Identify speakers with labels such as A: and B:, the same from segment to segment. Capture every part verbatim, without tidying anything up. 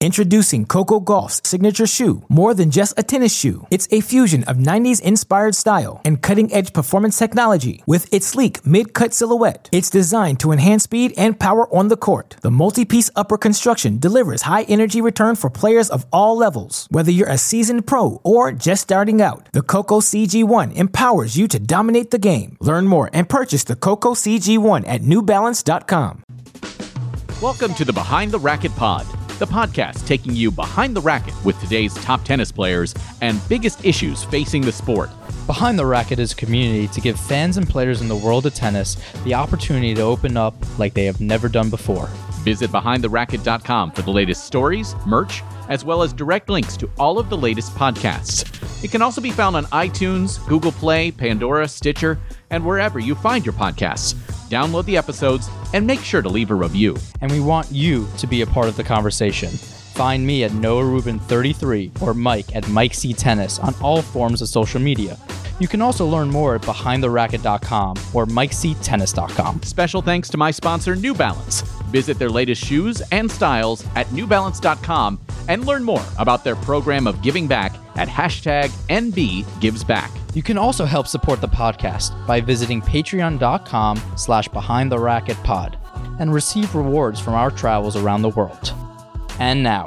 A: Introducing Coco Gauff's signature shoe, more than just a tennis shoe. It's a fusion of nineties-inspired style and cutting-edge performance technology. With its sleek mid-cut silhouette, it's designed to enhance speed and power on the court. The multi-piece upper construction delivers high-energy return for players of all levels. Whether you're a seasoned pro or just starting out, the Coco C G one empowers you to dominate the game. Learn more and purchase the Coco C G one at new balance dot com.
B: Welcome to the Behind the Racket Pod, the podcast taking you behind the racket with today's top tennis players and biggest issues facing the sport.
C: Behind the Racket is a community to give fans and players in the world of tennis the opportunity to open up like they have never done before.
B: Visit behind the racket dot com for the latest stories, merch, as well as direct links to all of the latest podcasts. It can also be found on iTunes, Google Play, Pandora, Stitcher, and wherever you find your podcasts. Download the episodes and make sure to leave a review.
C: And we want you to be a part of the conversation. Find me at Noah Rubin thirty-three or Mike at Mike C Tennis on all forms of social media. You can also learn more at behind the racket dot com or mike c tennis dot com.
B: Special thanks to my sponsor, New Balance. Visit their latest shoes and styles at new balance dot com and learn more about their program of giving back at hashtag N B Gives Back.
C: You can also help support the podcast by visiting patreon dot com slash behind the racket pod and receive rewards from our travels around the world. And now,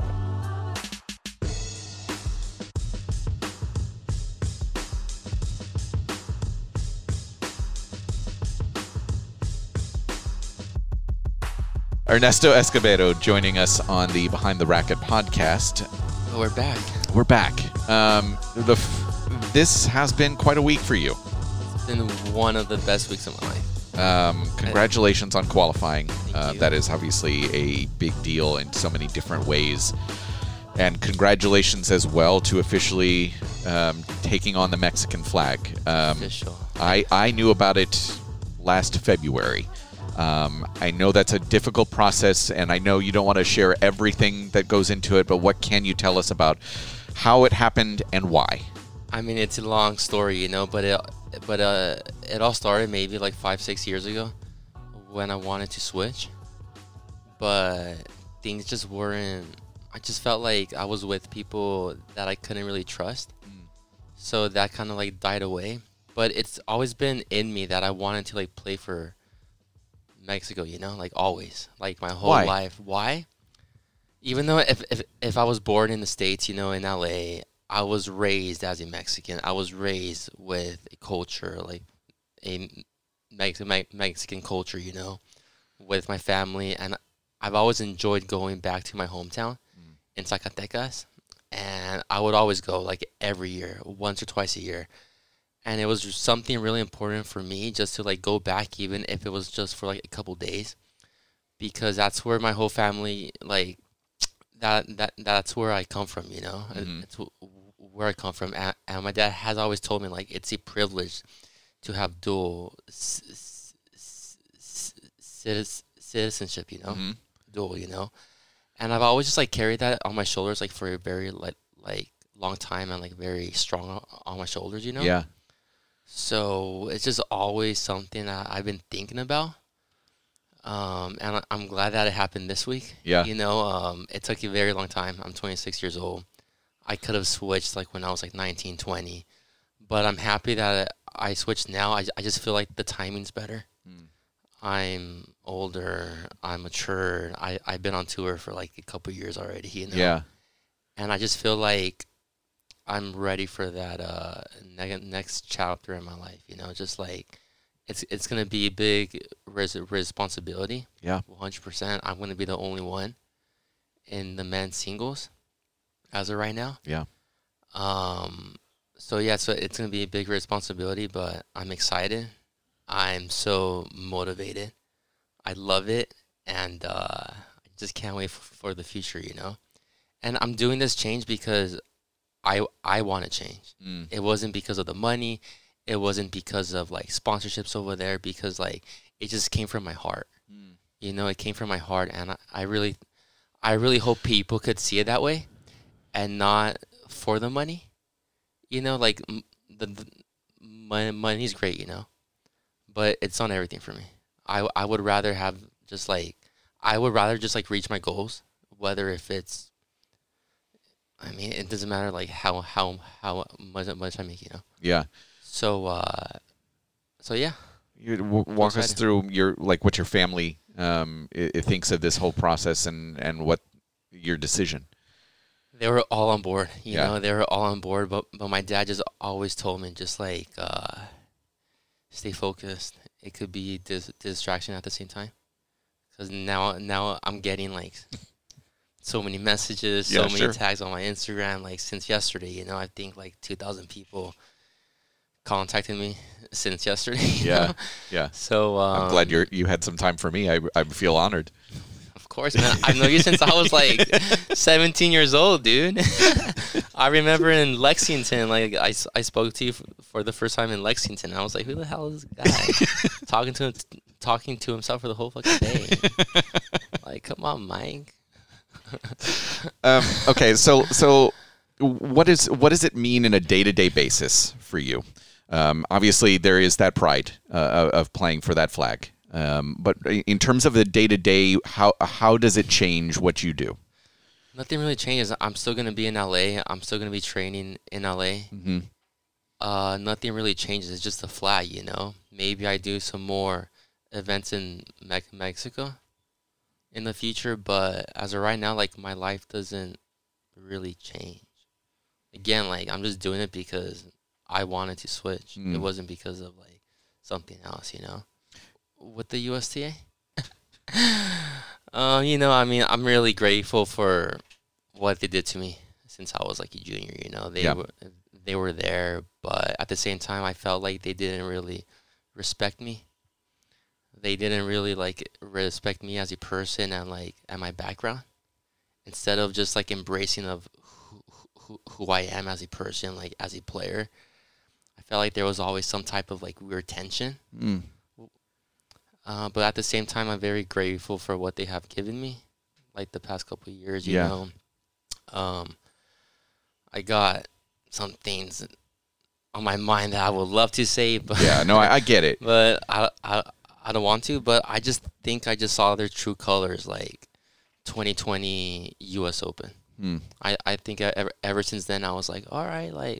D: Ernesto Escobedo joining us on the Behind the Racket podcast.
E: Oh, we're back.
D: We're back. Um, the f- this has been quite a week for you.
E: It's been one of the best weeks of my life.
D: Um, congratulations on qualifying. Uh,
E: you.
D: that is obviously a big deal in so many different ways. And congratulations as well to officially um, taking on the Mexican flag. Um,
E: Official.
D: I, I knew about it last February. Um, I know that's a difficult process, and I know you don't want to share everything that goes into it, but what can you tell us about how it happened and why?
E: I mean, it's a long story, you know, but it, but uh, it all started maybe like five, six years ago when I wanted to switch. But things just weren't, I just felt like I was with people that I couldn't really trust. Mm. So that kind of like died away. But it's always been in me that I wanted to like play for Mexico, you know, like always, like my whole
D: Why?
E: life. Why? Even though if, if if I was born in the States, you know, in L A, I was raised as a Mexican. I was raised with a culture, like a Mex- Me- Mexican culture, you know, with my family. And I've always enjoyed going back to my hometown mm. in Zacatecas. And I would always go like every year, once or twice a year. And it was just something really important for me just to like go back, even if it was just for like a couple days, because that's where my whole family, like that, that, that's where I come from, you know, mm-hmm. It's where I come from. And, and my dad has always told me like, it's a privilege to have dual c- c- c- citizenship, you know, mm-hmm. dual, you know, and I've always just like carried that on my shoulders, like for a very like, like long time and like very strong on my shoulders, you know?
D: Yeah.
E: So it's just always something that I've been thinking about. Um, and I'm glad that it happened this week.
D: Yeah.
E: You know, um, it took a very long time. I'm twenty-six years old. I could have switched like when I was like nineteen, twenty. But I'm happy that I switched now. I, I just feel like the timing's better. Mm. I'm older. I'm mature. I, I've been on tour for like a couple years already, you know?
D: Yeah.
E: And I just feel like I'm ready for that uh, ne- next chapter in my life, you know, just like it's it's going to be a big res- responsibility.
D: Yeah.
E: one hundred percent. I'm going to be the only one in the men's singles as of right now.
D: Yeah.
E: Um. So, yeah, so it's going to be a big responsibility, but I'm excited. I'm so motivated. I love it, and uh, I just can't wait f- for the future, you know. And I'm doing this change because I I want to change. Mm. It wasn't because of the money. It wasn't because of like sponsorships over there, because like it just came from my heart. Mm. You know, it came from my heart, and I, I really I really hope people could see it that way and not for the money. You know, like the, the money, money's great, you know, but it's not everything for me. I I would rather have just like I would rather just like reach my goals, whether if it's I mean, it doesn't matter like how how how much much I make, you know.
D: Yeah.
E: So uh, so yeah.
D: You w- walk us through your like what your family um it, it thinks of this whole process and and what your decision.
E: They were all on board, you
D: Yeah.
E: know. They were all on board, but but my dad just always told me just like uh, stay focused. It could be dis- distraction at the same time, because now now I'm getting like so many messages,
D: Yeah,
E: so many
D: sure.
E: tags on my Instagram. Like since yesterday, you know, I think like two thousand people contacted me since yesterday. you
D: Yeah.
E: know?
D: Yeah.
E: So um,
D: I'm glad you're you had some time for me. I I feel honored.
E: Of course, man. I've known you since I was like seventeen years old, dude. I remember in Lexington, like I, s- I spoke to you f- for the first time in Lexington. I was like, who the hell is this guy? talking to him, talking to himself for the whole fucking day. Like, come on, Mike.
D: Um, okay, so so what is what does it mean in a day to day basis for you? Um, obviously, there is that pride uh, of playing for that flag. Um, but in terms of the day to day, how how does it change what you do?
E: Nothing really changes. I'm still gonna be in L A. I'm still gonna be training in L A.
D: Mm-hmm.
E: Uh, nothing really changes. It's just the flag, you know. Maybe I do some more events in Me- Mexico in the future, but as of right now, like my life doesn't really change. Again, like I'm just doing it because I wanted to switch.
D: Mm.
E: It wasn't because of like something else, you know. With the U S T A, uh, you know, I mean, I'm really grateful for what they did to me since I was like a junior. You know, they
D: Yeah.
E: were they were there, but at the same time, I felt like they didn't really respect me. They didn't really like respect me as a person and like and my background. Instead of just like embracing of who, who who I am as a person, like as a player, I felt like there was always some type of like weird tension.
D: Mm.
E: Uh, but at the same time, I'm very grateful for what they have given me, like the past couple of years. You
D: Yeah.
E: know, um, I got some things on my mind that I would love to say, but
D: Yeah, no, I, I get it.
E: but I, I I don't want to. But I just think I just saw their true colors, like twenty twenty U S Open.
D: Mm.
E: I I think I, ever ever since then I was like, all right, like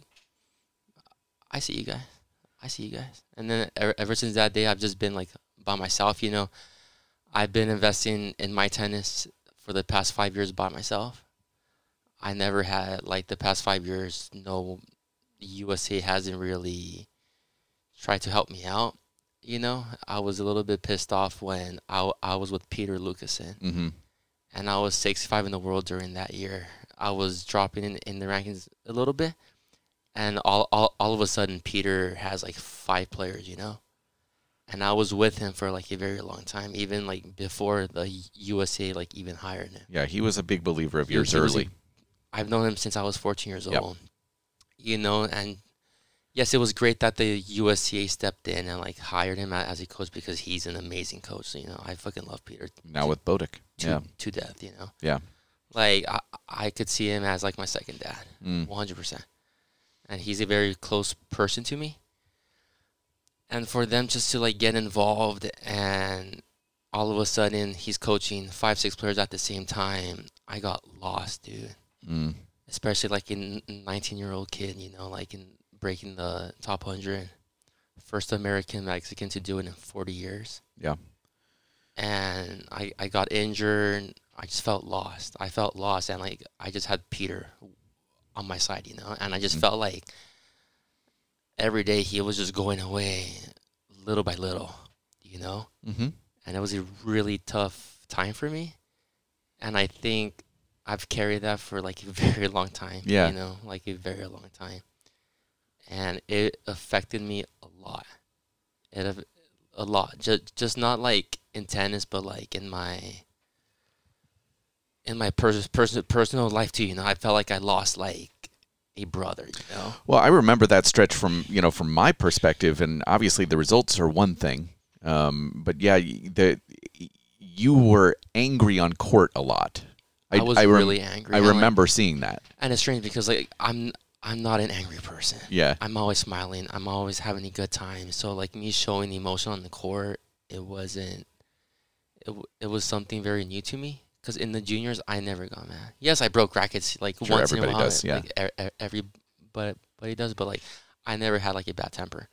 E: I see you guys, I see you guys, and then ever, ever since that day, I've just been like by myself, you know. I've been investing in my tennis for the past five years by myself. I never had, like, the past five years, no, U S A hasn't really tried to help me out, you know. I was a little bit pissed off when I, I was with Peter Lucasen,
D: Mm-hmm.
E: and I was sixty-five in the world during that year. I was dropping in, in the rankings a little bit, and all, all, all of a sudden, Peter has, like, five players, you know. And I was with him for like a very long time, even like before the U S A like even hired him.
D: Yeah, he was a big believer of
E: He-
D: yours
E: he was a-
D: early.
E: I've known him since I was fourteen years
D: Yep.
E: old. You know, and yes, it was great that the U S A stepped in and like hired him a- as a coach because he's an amazing coach. You know, I fucking love Peter
D: Now with Bodick.
E: to
D: Yeah.
E: to death. You know,
D: Yeah.
E: like I I could see him as like my second dad,
D: Mm.
E: one hundred percent. And he's a very close person to me. And for them just to like get involved and all of a sudden he's coaching five, six players at the same time, I got lost, dude.
D: Mm.
E: Especially like in nineteen-year-old kid, you know, like in breaking the top one hundred. First American Mexican to do it in forty years.
D: Yeah.
E: And I, I got injured. I just felt lost. I felt lost. And like I just had Peter on my side, you know, and I just
D: Mm.
E: felt like every day he was just going away little by little, you know?
D: Mm-hmm.
E: And it was a really tough time for me. And I think I've carried that for like a very long time.
D: Yeah.
E: You know, like a very long time. And it affected me a lot. It af- a lot. Just just not like in tennis, but like in my in my pers- pers- personal life too. You know, I felt like I lost like a brother. You know.
D: Well, I remember that stretch from you know from my perspective, and obviously the results are one thing, um, but yeah, y- the you were angry on court a lot.
E: I was
D: rem-
E: really angry.
D: I
E: and, like-
D: remember seeing that.
E: and it's strange because like I'm I'm not an angry person.
D: Yeah.
E: I'm always smiling. I'm always having a good time. So like me showing emotion on the court, it wasn't. It w- it was something very new to me because in the juniors I never got mad. Yes, I broke rackets like
D: Sure,
E: once in a
D: everybody
E: while.
D: does, yeah.
E: Like, e- e- every but but he does, but like I never had like a bad temper.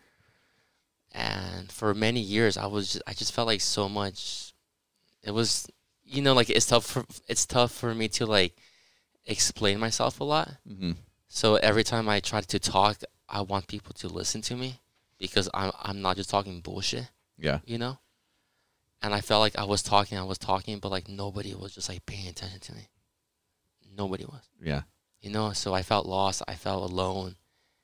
E: And for many years, I was just, I just felt like so much. It was, you know, like it's tough for it's tough for me to like explain myself a lot.
D: Mm-hmm.
E: So every time I try to talk, I want people to listen to me because I'm I'm not just talking bullshit,
D: Yeah.
E: you know. And I felt like I was talking, I was talking, but like nobody was just like paying attention to me. Nobody was,
D: Yeah.
E: you know. So I felt lost. I felt alone,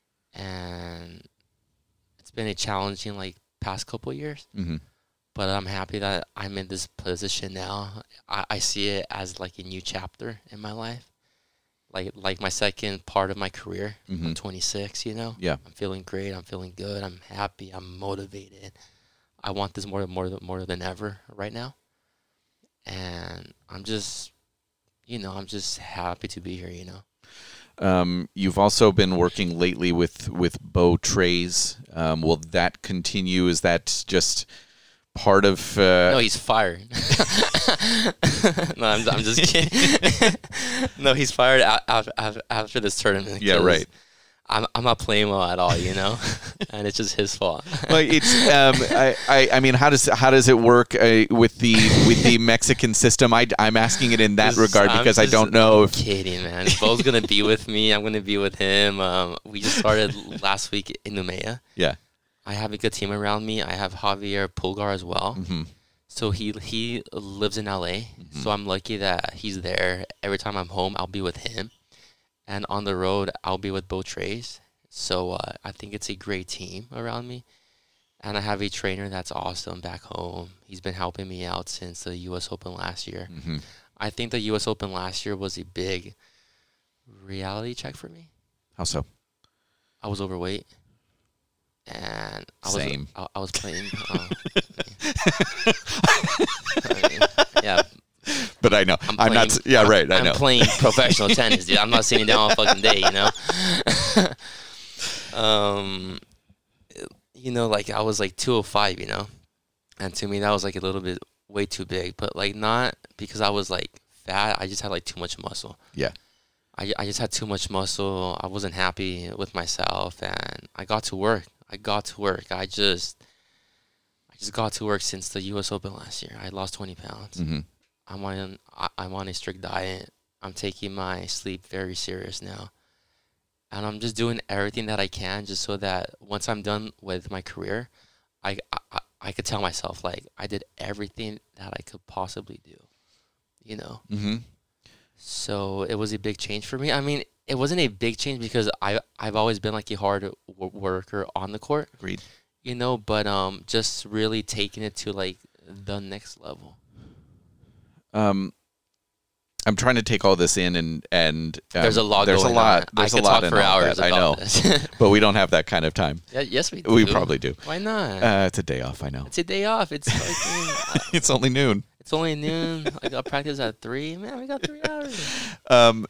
E: and it's been a challenging like past couple of years.
D: Mm-hmm.
E: But I'm happy that I'm in this position now. I, I see it as like a new chapter in my life, like like my second part of my career.
D: Mm-hmm.
E: I'm twenty-six, you know.
D: Yeah.
E: I'm feeling great. I'm feeling good. I'm happy. I'm motivated. I want this more more more than ever right now, and I'm just, you know, I'm just happy to be here. You know.
D: Um, you've also been working lately with with Beau Treyz. Um, will that continue? Is that just part of? Uh...
E: No, he's fired. no, I'm, I'm just kidding. No, he's fired after, after this tournament.
D: Yeah, right.
E: I'm I'm not playing well at all, you know, and it's just his fault.
D: Well, it's um, I, I I mean, how does how does it work uh, with the with the Mexican system? I I'm asking it in that
E: Just-
D: regard
E: I'm
D: because I
E: just
D: don't know if
E: kidding, man. Bo's gonna be with me. I'm gonna be with him. Um, we just started last week in Numea.
D: yeah.
E: I have a good team around me. I have Javier Pulgar as well.
D: Mm-hmm.
E: So he he lives in L A.
D: Mm-hmm.
E: So I'm lucky that he's there. Every time I'm home, I'll be with him. And on the road, I'll be with Beau Treyz. So uh, I think it's a great team around me. And I have a trainer that's awesome back home. He's been helping me out since the U S Open last year.
D: Mm-hmm.
E: I think the U S Open last year was a big reality check for me.
D: How so?
E: I was overweight. And I was
D: Same.
E: I, I was playing. Uh, I mean, yeah,
D: But I know
E: I'm,
D: I'm,
E: playing,
D: not. Yeah,
E: I'm-
D: right. I
E: I'm
D: know.
E: playing professional tennis, dude. I'm not sitting down all fucking day, you know. um, you know, like I was like two oh five, you know, and to me that was like a little bit way too big, but like not because I was like fat. I just had like too much muscle.
D: Yeah.
E: I I just had too much muscle. I wasn't happy with myself, and I got to work. I got to work. I just, I just got to work since the U S Open last year. I lost twenty pounds.
D: Mm-hmm.
E: I'm on I- I'm on a strict diet. I'm taking my sleep very serious now. And I'm just doing everything that I can just so that once I'm done with my career, I I, I could tell myself like I did everything that I could possibly do. You know?
D: Mm-hmm.
E: So it was a big change for me. I mean, it wasn't a big change because I I've always been like a hard w- worker on the court,
D: Agreed.
E: you know, but um just really taking it to like the next level.
D: Um, I'm trying to take all this in, and and um,
E: There's a lot
D: There's
E: going
D: a lot.
E: on.
D: There's
E: I
D: a
E: could
D: lot
E: talk
D: in
E: for
D: all
E: hours
D: that, I
E: about
D: know,
E: this.
D: but we don't have that kind of time.
E: Yeah, yes, we do.
D: We probably do.
E: Why not?
D: Uh, it's a day off. I know.
E: It's a day off. It's fucking,
D: It's only noon.
E: it's only noon. I got practice at three. Man, we got three hours.
D: Um,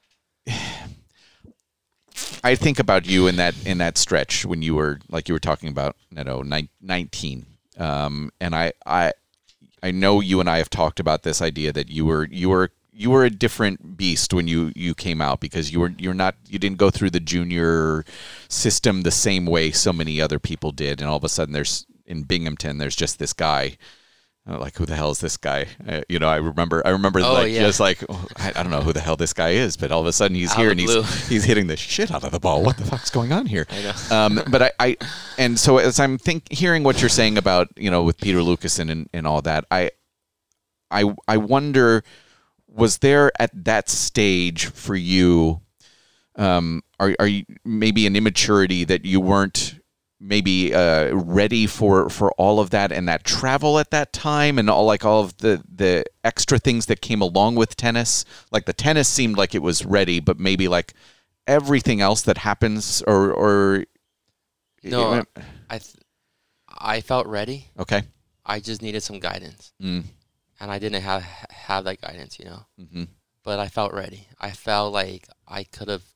D: I think about you in that in that stretch when you were like you were talking about, you know, ni- nineteen, um, and I, I I know you and I have talked about this idea that you were you were you were a different beast when you, you came out because you were you're not you didn't go through the junior system the same way so many other people did, and all of a sudden there's in Binghamton there's just this guy. Uh, like, who the hell is this guy? Uh, you know, I remember, I remember,
E: Oh,
D: like,
E: yeah.
D: just like, oh, I, I don't know who the hell this guy is, but all of a sudden he's
E: Out
D: here
E: of
D: and
E: the blue.
D: he's he's hitting the shit out of the ball. What the fuck's going on here?
E: I know.
D: Um, but I, I, and so as I'm think hearing what you're saying about, you know, with Peter Lucassen and, and all that, I, I, I wonder, was there at that stage for you, um, are are you maybe an immaturity that you weren't maybe uh, ready for, for all of that and that travel at that time and all like all of the, the extra things that came along with tennis? Like the tennis seemed like it was ready, but maybe like everything else that happens or or
E: No, I th- I felt ready.
D: okay.
E: I just needed some guidance,
D: Mm.
E: and I didn't have have that guidance, you know.
D: Mm-hmm.
E: But I felt ready. I felt like I could have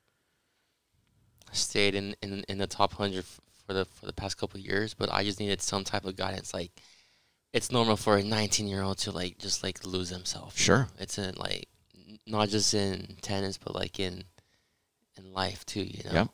E: stayed in, in, in the top hundred f- for the for the past couple of years, but I just needed some type of guidance. Like it's normal for a nineteen year old to like just like lose himself.
D: Sure.
E: know? It's in like n- not just in tennis, but like in in life too. You know.
D: Yep.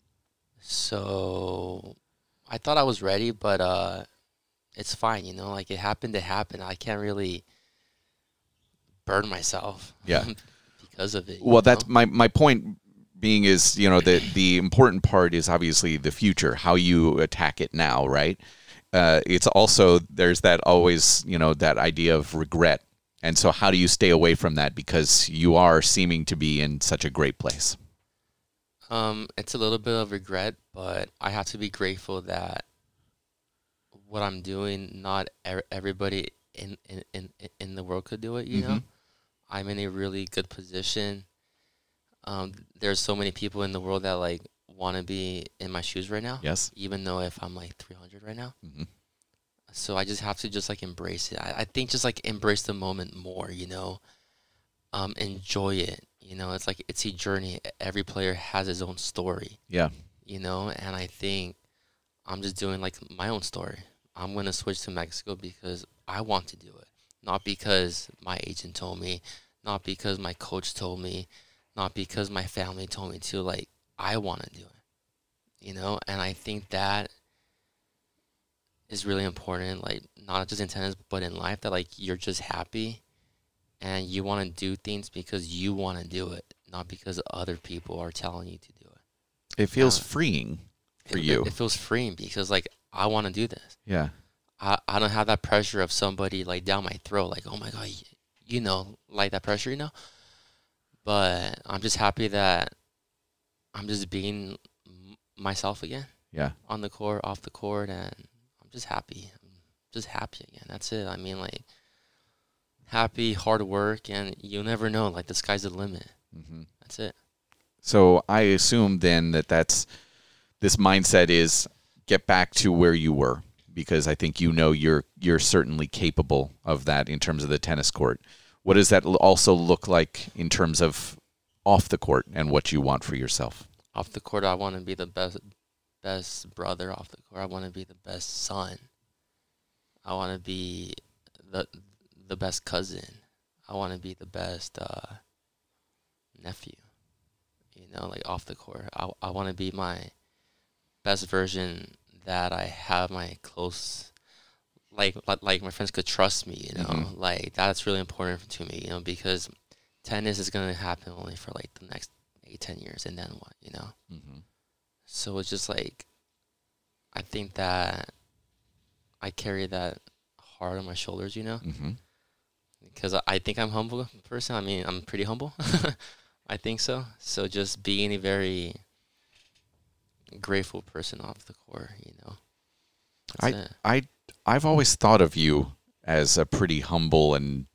E: So I thought I was ready, but uh, it's fine. You know, like it happened to happen. I can't really burn myself.
D: Yeah.
E: because of it.
D: Well,
E: you
D: that's
E: know?
D: my my point being is, you know, the the important part is obviously the future, how you attack it now, right? Uh, it's also, there's that always, you know, that idea of regret. And so how do you stay away from that, because you are seeming to be in such a great place?
E: Um, it's a little bit of regret, but I have to be grateful that what I'm doing, not er- everybody in, in, in, in the world could do it, you
D: Mhm.
E: know? I'm in a really good position. Um, there's so many people in the world that, like, want to be in my shoes right now.
D: Yes.
E: Even though if I'm, like, three hundred right now.
D: Mhm.
E: So I just have to just, like, embrace it. I, I think just, like, embrace the moment more, you know? Um, enjoy it. You know, it's like, it's a journey. Every player has his own story.
D: Yeah.
E: You know, and I think I'm just doing like my own story. I'm going to switch to Mexico because I want to do it. Not because my agent told me, not because my coach told me, not because my family told me to. Like, I want to do it, you know? And I think that is really important, like, not just in tennis, but in life, that, like, you're just happy and you want to do things because you want to do it, not because other people are telling you to do it.
D: It feels
E: Uh,
D: freeing for
E: it,
D: you.
E: It, it feels freeing because, like, I want to do this.
D: Yeah.
E: I, I don't have that pressure of somebody, like, down my throat, like, oh, my God, you, you know, like that pressure, you know? But I'm just happy that I'm just being m- myself again
D: Yeah.
E: on the court, off the court, and I'm just happy. I'm just happy again. That's it. I mean, like, happy, hard work, and you'll never know. Like, the sky's the limit.
D: Mhm.
E: That's it.
D: So I assume then that that's, this mindset is get back to where you were, because I think, you know, you're you're certainly capable of that in terms of the tennis court. What does that l- also look like in terms of off the court and what you want for yourself?
E: Off the court, I want to be the best best brother. Off the court, I want to be the best son. I want to be the the best cousin. I want to be the best uh, nephew. You know, like, off the court, I I want to be my best version that I have my close, like like, like my friends could trust me. You know,
D: Mhm.
E: like, that's really important to me. You know, because tennis is gonna happen only for like the next eight ten years, and then what? You know.
D: Mm-hmm.
E: So it's just like, I think that I carry that hard on my shoulders, you know,
D: Mm-hmm.
E: because I, I think I'm a humble person. I mean, I'm pretty humble. I think so. So just being a very grateful person off the court, you know. That's
D: I
E: it.
D: I I've always thought of you as a pretty humble and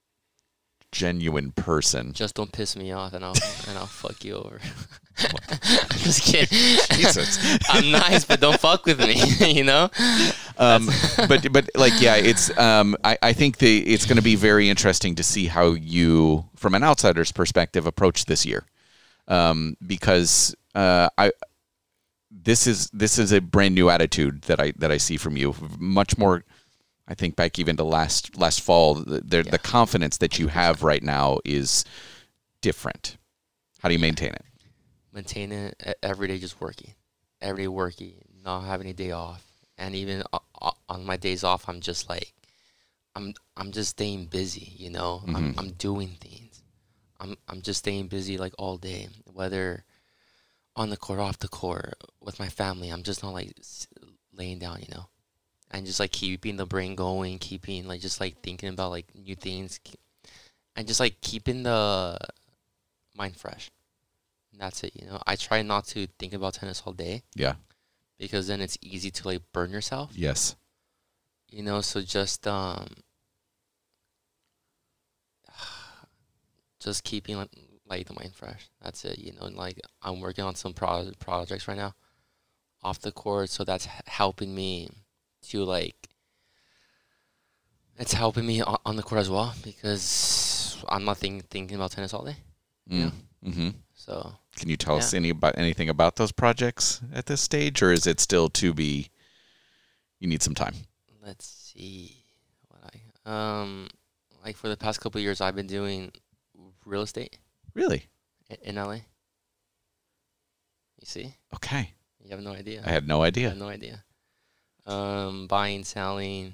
D: genuine person.
E: Just don't piss me off, and I'll and I'll fuck you over. I'm just kidding.
D: Jesus.
E: I'm nice, but don't fuck with me. You know.
D: Um, but but like yeah, it's um, I, I think the it's going to be very interesting to see how you, from an outsider's perspective, approach this year, um, because uh, I this is this is a brand new attitude that I that I see from you, much more. I think back even to last last fall, the the,
E: Yeah.
D: the confidence that you have right now is different. How do you maintain it?
E: Maintain it e- every day, just working, every day working, not having a day off. And even o- o- on my days off, I'm just like, I'm I'm just staying busy, you know. I'm
D: Mhm.
E: I'm doing things. I'm I'm just staying busy like all day, whether on the court, off the court, with my family. I'm just not like s- laying down, you know, and just like keeping the brain going, keeping like just like thinking about like new things, ke- and just like keeping the mind fresh. And that's it, you know. I try not to think about tennis all day,
D: Yeah.
E: because then it's easy to like burn yourself,
D: Yes.
E: you know. So just um just keeping like, like the mind fresh. That's it, you know. And like, I'm working on some pro- projects right now off the court, so that's h- helping me to like, it's helping me on, on the court as well, because I'm not think- thinking about tennis all day.
D: Mm. Mm-hmm.
E: So
D: Can you tell us
E: Yeah.
D: any about anything about those projects at this stage, or is it still to be? You need some time.
E: let's see, Um, like for the past couple of years, I've been doing real estate
D: Really?
E: i- in L A. You see?
D: Okay.
E: You have no idea.
D: I had no
E: I
D: idea.
E: have no idea. Um, buying, selling,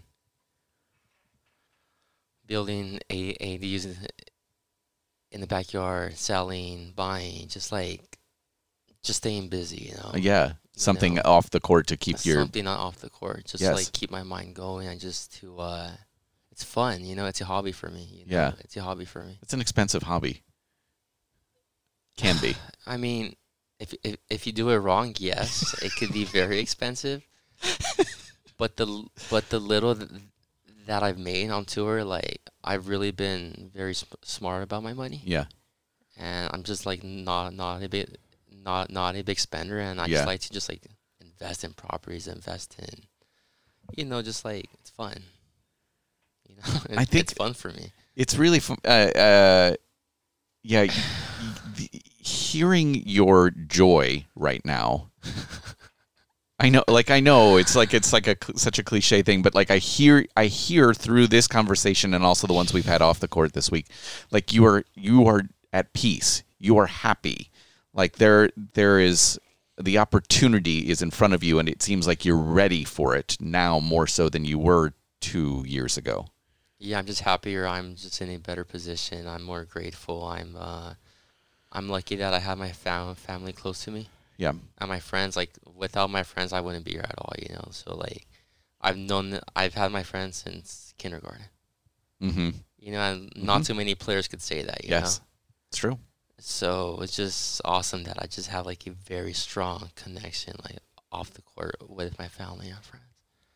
E: building a a using in the backyard, selling, buying, just like just staying busy, you know.
D: Yeah. Something
E: know,
D: off the court to keep your.
E: something not off the court, just
D: Yes.
E: like keep my mind going and just to uh, it's fun, you know. It's a hobby for me. You know?
D: Yeah.
E: It's a hobby for me.
D: It's an expensive hobby. Can be.
E: I mean, if if if you do it wrong, yes, it could be very expensive. But the but the little th- that I've made on tour, like I've really been very sp- smart about my money,
D: Yeah.
E: and I'm just like not not a big not not a big spender, and I
D: Yeah.
E: just like to just like invest in properties, invest in, you know, just like it's fun. You know, it's,
D: I think-
E: it's fun for me.
D: It's really fun. Uh, uh, yeah. y- y- hearing your joy right now. I know, like I know, it's like it's like a cl- such a cliche thing, but like I hear, I hear through this conversation and also the ones we've had off the court this week, like you are you are at peace, you are happy, like there there is the opportunity is in front of you, and it seems like you're ready for it now more so than you were two years ago.
E: Yeah, I'm just happier. I'm just in a better position. I'm more grateful. I'm uh, I'm lucky that I have my fam- family close to me.
D: Yeah,
E: And my friends, like without my friends, I wouldn't be here at all, you know. So like, I've known, I've had my friends since kindergarten,
D: mm-hmm.
E: you know, and not too many players could say that, you
D: Yes,
E: know.
D: it's true.
E: So it's just awesome that I just have like a very strong connection, like off the court with my family and friends.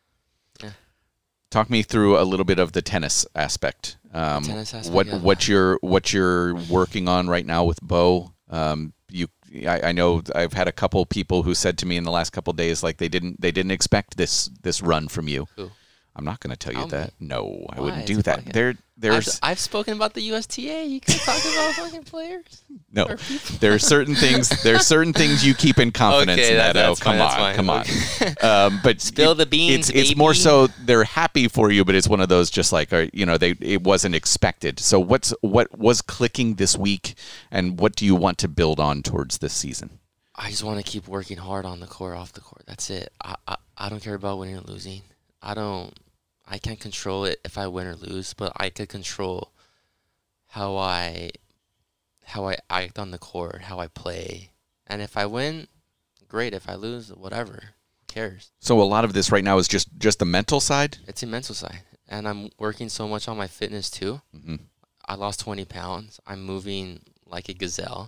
D: Talk me through a little bit of the tennis aspect. Um,
E: tennis aspect,
D: what
E: yeah.
D: what you're what you're working on right now with Bo? Um, you, I, I know I've had a couple people who said to me in the last couple days, like they didn't they didn't expect this this run from you.
E: Who?
D: I'm not going to tell you
E: Tell
D: that.
E: me.
D: No, I
E: Why?
D: wouldn't
E: It's
D: do
E: a
D: that.
E: fucking-
D: There
E: I've,
D: there's
E: I've spoken about the U S T A. You can talk about fucking players.
D: no.
E: or people.
D: There are certain things. There are certain things you keep in confidence.
E: Okay, that-
D: Neto.
E: that's
D: Come
E: fine,
D: on,
E: that's fine.
D: come on. Um, but
E: Spill
D: it-
E: the beans,
D: It's it's more
E: baby.
D: so they're happy for you, but it's one of those just like uh, you know they it wasn't expected. So what's what was clicking this week, and what do you want to build on towards this season?
E: I just want to keep working hard on the court, off the court. That's it. I, I I don't care about winning or losing. I don't. I can't control it if I win or lose, but I could control how I how I act on the court, how I play. And if I win, great. If I lose, whatever. Who cares?
D: So a lot of this right now is just just the mental side.
E: It's a mental side. And I'm working so much on my fitness too.
D: Mm-hmm.
E: I lost twenty pounds. I'm moving like a gazelle.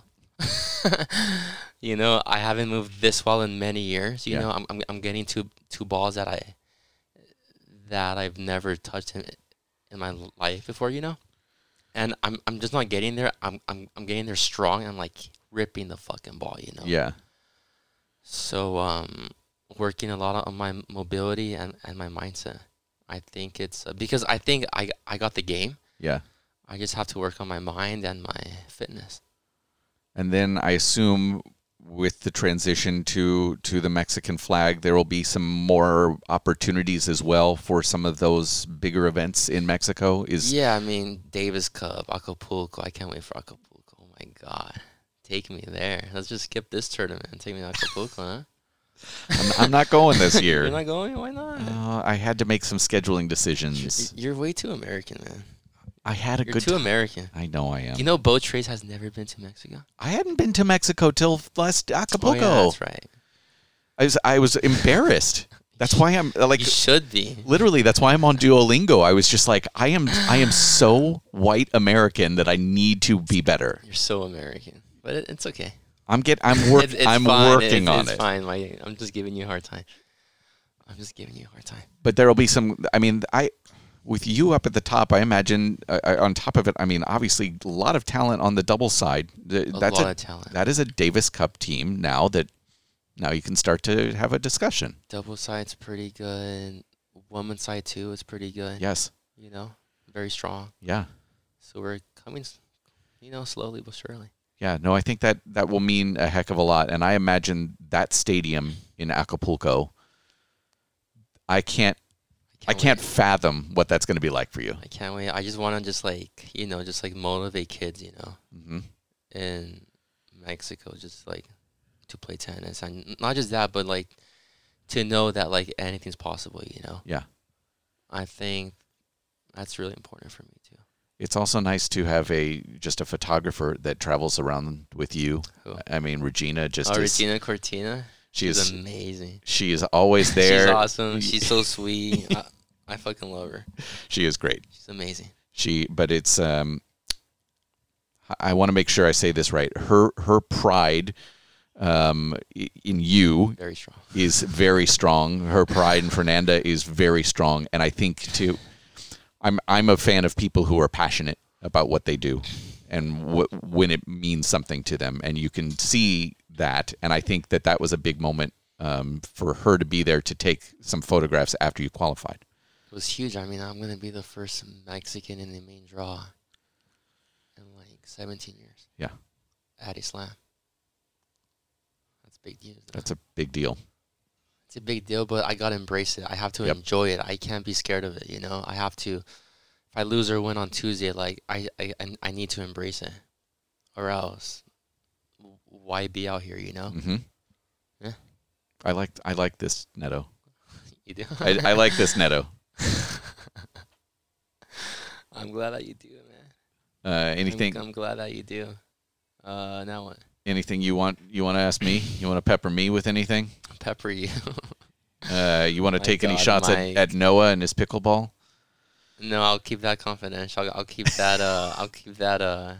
E: You know, I haven't moved this well in many years. You
D: Yeah.
E: know, I'm, I'm I'm getting two two balls that I that I've never touched in, in my life before. You know, and I'm I'm just not getting there. I'm I'm I'm getting there strong. I'm like ripping the fucking ball. You know.
D: Yeah.
E: So um, working a lot on my mobility and, and my mindset. I think it's uh, because I think I I got the game.
D: Yeah.
E: I just have to work on my mind and my fitness.
D: And then I assume with the transition to to the Mexican flag, there will be some more opportunities as well for some of those bigger events in Mexico. Is
E: Yeah, I mean, Davis Cup, Acapulco. I can't wait for Acapulco. Oh, my God. Take me there. Let's just skip this tournament and take me to Acapulco, huh?
D: I'm, I'm not going this year.
E: You're not going? Why not?
D: Uh, I had to make some scheduling decisions.
E: You're way too American, man.
D: I had a
E: You're
D: good
E: too
D: time.
E: American.
D: I know I am.
E: You know, Bo Trace has never been to Mexico?
D: I hadn't been to Mexico till last Acapulco.
E: Oh, yeah, that's right.
D: I was I was embarrassed. That's why I'm like
E: You should be.
D: literally that's why I'm on Duolingo. I was just like I am I am so white American that I need to be better.
E: You're so American. But it, it's okay.
D: I'm get I'm work
E: It's, it's
D: I'm
E: fine.
D: working
E: it's,
D: on
E: it's
D: it.
E: fine. My, I'm just giving you a hard time. I'm just giving you a hard time.
D: But there'll be some I mean I with you up at the top, I imagine uh, on top of it, I mean obviously a lot of talent on the double side. Th-
E: A
D: That's
E: lot
D: a,
E: of talent.
D: That is a Davis Cup team now that now you can start to have a discussion.
E: Double side's pretty good. Women's side too is pretty good.
D: Yes.
E: You know, very strong.
D: Yeah.
E: So we're coming, s- you know, slowly but surely.
D: Yeah, no, I think that that will mean a heck of a lot. And I imagine that stadium in Acapulco, I can't I can't wait. fathom what that's going to be like for you.
E: I can't wait. I just want to just like, you know, just like motivate kids, you know,
D: mm-hmm.
E: in Mexico, just like to play tennis. And not just that, but like to know that like anything's possible, you know?
D: Yeah.
E: I think that's really important for me too.
D: It's also nice to have a just a photographer that travels around with you.
E: Who?
D: I mean, Regina just
E: oh,
D: is,
E: Regina Cortina.
D: She
E: She's
D: is
E: amazing.
D: She is always there.
E: She's awesome. She's so sweet. I, I fucking love her.
D: She is great.
E: She's amazing.
D: She, but it's. Um, I want to make sure I say this right. Her her pride, um, in you,
E: very strong.
D: is very strong. Her pride in Fernanda is very strong, and I think too. I'm I'm a fan of people who are passionate about what they do, and wh- when it means something to them, and you can see that. And I think that that was a big moment um, for her to be there to take some photographs after you qualified.
E: It was huge. I mean, I'm gonna be the first Mexican in the main draw in like seventeen years.
D: Yeah,
E: at a slam. That's big news.
D: That's a big deal.
E: It's a big deal, but I gotta embrace it. I have to
D: yep.
E: enjoy it. I can't be scared of it. You know, I have to. If I lose or win on Tuesday, like I, I, I need to embrace it, or else, why be out here? You know.
D: Mm-hmm.
E: Yeah.
D: I like I like this, Neto.
E: You do.
D: I, I like this, Neto.
E: I'm glad that you do, man.
D: Uh, anything?
E: I'm, I'm glad that you do. Uh, now what?
D: Anything you want? You want to ask me? You want to pepper me with anything?
E: Pepper you.
D: uh, you want to take
E: God,
D: any shots at, at Noah and his pickleball?
E: No, I'll keep that confidential. I'll, I'll keep that. Uh, I'll keep that. Uh,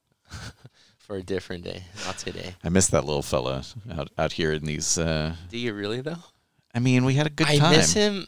E: for a different day, not today.
D: I miss that little fella out out here in these. Uh,
E: do you really though?
D: I mean, we had a good
E: I
D: time.
E: I miss him.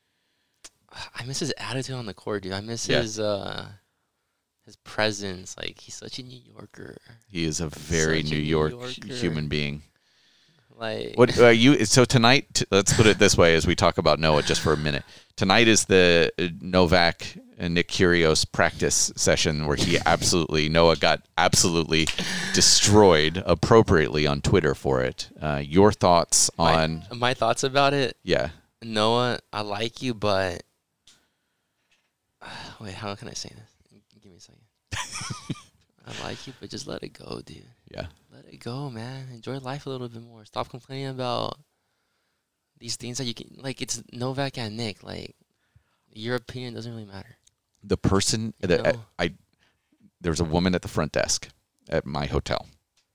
E: I miss his attitude on the court, dude. I miss yeah. his uh, his presence. Like, he's such a New Yorker.
D: He is a very New, New York Yorker. human being.
E: Like,
D: what are you? So tonight, t- let's put it this way: as we talk about Noah, just for a minute. Tonight is the Novak and Nick Kyrgios practice session where he absolutely Noah got absolutely destroyed appropriately on Twitter for it. Uh, your thoughts on
E: my, my thoughts about it?
D: Yeah,
E: Noah, I like you, but uh, wait, how can I say this? Give me a second. I like you, but just let it go, dude.
D: Yeah,
E: let it go, man. Enjoy life a little bit more. Stop complaining about these things that you can. Like, it's Novak and Nick. Like, your opinion doesn't really matter.
D: The person
E: you
D: that
E: know?
D: I, I there was a woman at the front desk at my hotel.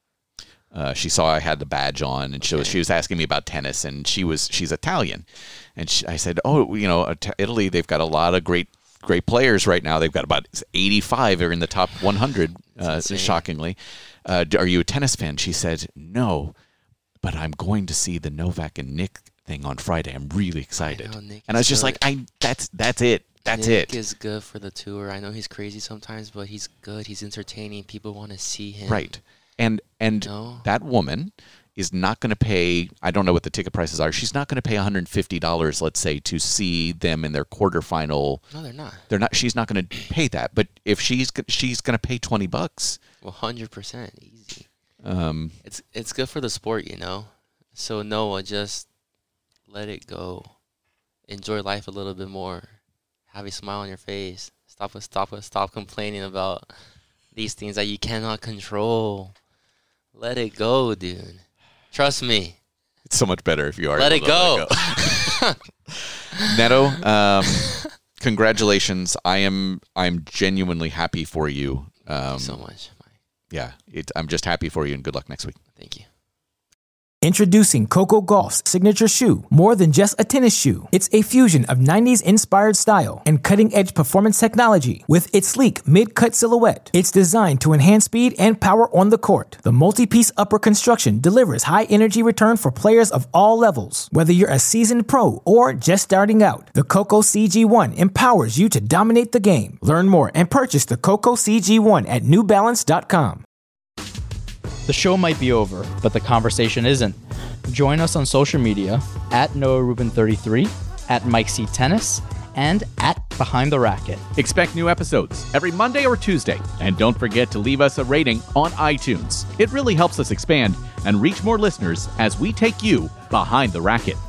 D: Uh, she saw I had the badge on, and okay. she was she was asking me about tennis, and she was she's Italian, and she, I said, oh, you know, Italy, they've got a lot of great great players right now. They've got about eighty-five are in the top one hundred. Uh, shockingly, uh, are you a tennis fan? She said, no, but I'm going to see the Novak and Nick thing on Friday. I'm really excited.
E: I know,
D: and I was just good. like, I that's that's it. That's
E: Nick
D: it.
E: is good for the tour. I know he's crazy sometimes, but he's good. He's entertaining. People want to see him.
D: Right. And and
E: no.
D: that woman is not going to pay, I don't know what the ticket prices are. She's not going to pay one hundred fifty dollars, let's say, to see them in their quarterfinal.
E: No, they're not.
D: They're not. She's not going to pay that. But if she's she's going to pay twenty bucks.
E: Well, one hundred percent easy.
D: Um,
E: it's it's good for the sport, you know. So Noah, just let it go. Enjoy life a little bit more. Have a smile on your face. Stop stop stop complaining about these things that you cannot control. Let it go, dude. Trust me.
D: It's so much better if you are.
E: Let it go.
D: Let it go. Neto, um, congratulations. I am I'm genuinely happy for you. Um,
E: Thank you so much, Mike.
D: Yeah, it, I'm just happy for you, and good luck next week.
E: Thank you.
A: Introducing Coco Gauff's signature shoe. More than just a tennis shoe, it's a fusion of nineties inspired style and cutting-edge performance technology. With its sleek mid-cut silhouette, it's designed to enhance speed and power on the court. The multi-piece upper construction delivers high-energy return for players of all levels. Whether you're a seasoned pro or just starting out, the Coco C G one empowers you to dominate the game. Learn more and purchase the Coco C G one at new balance dot com.
C: The show might be over, but the conversation isn't. Join us on social media at Noah Rubin thirty-three, at Mike C Tennis, and at Behind the Racket.
B: Expect new episodes every Monday or Tuesday. And don't forget to leave us a rating on iTunes. It really helps us expand and reach more listeners as we take you behind the racket.